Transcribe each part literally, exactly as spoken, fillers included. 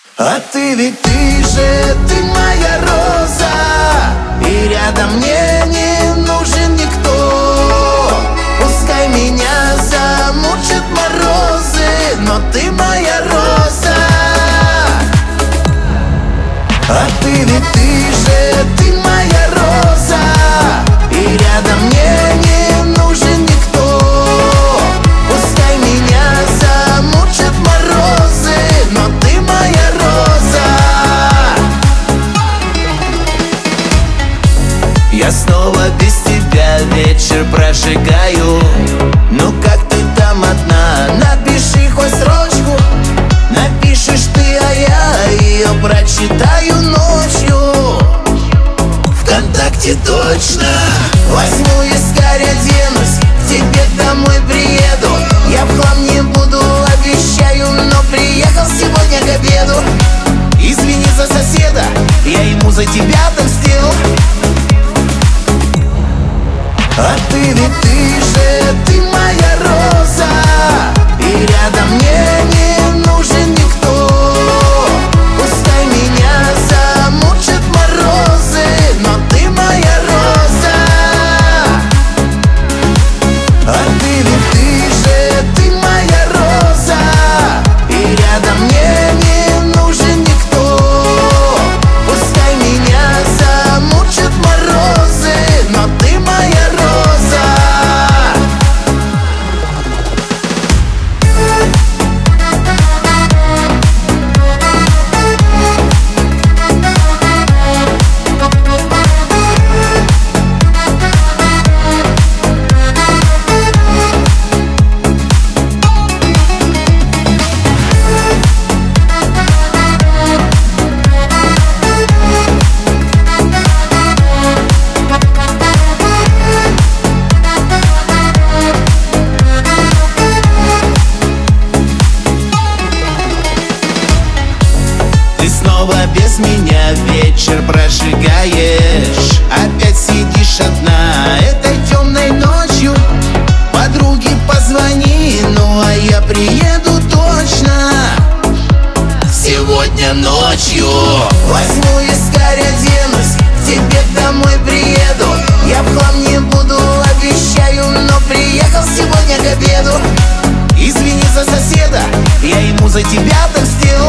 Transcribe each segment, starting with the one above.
А ты ведь ты же, ты моя роза, и рядом мне не нужен никто. Пускай меня замучат морозы, но ты моя роза. А ты ведь ты же, ты моя роза, и рядом мне не нужен никто. Пускай меня замучат морозы, но ты моя роза. Я снова без тебя вечер прожигаю. Ну как ты там одна? Напиши хоть строчку. Напишешь ты, а я ее прочитаю ночью. ВКонтакте точно. Возьму вискарь, оденусь, к тебе домой приеду. Я в хлам не буду, обещаю, но приехал сегодня к обеду. Извини за соседа, я ему за тебя отомстил. А ты ведь ты же, ты моя роза, и рядом мне не нужен никто. Пускай меня замучат морозы, но ты моя роза. А ты ведь ты же, ты моя роза, и рядом мне не нужен никто. Пускай меня замучат морозы, но ты моя роза. Ты снова без меня вечер прожигаешь. Опять сидишь одна этой темной ночью. Подруге позвони, ну а я приеду точно сегодня ночью. Возьму вискарь, оденусь, к тебе домой приеду. Я в хлам не буду, обещаю, но приехал сегодня к обеду. Извини за соседа, я ему за тебя отомстил.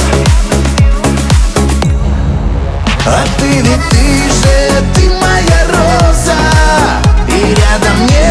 А ты ведь ты же, ты моя роза, и рядом мне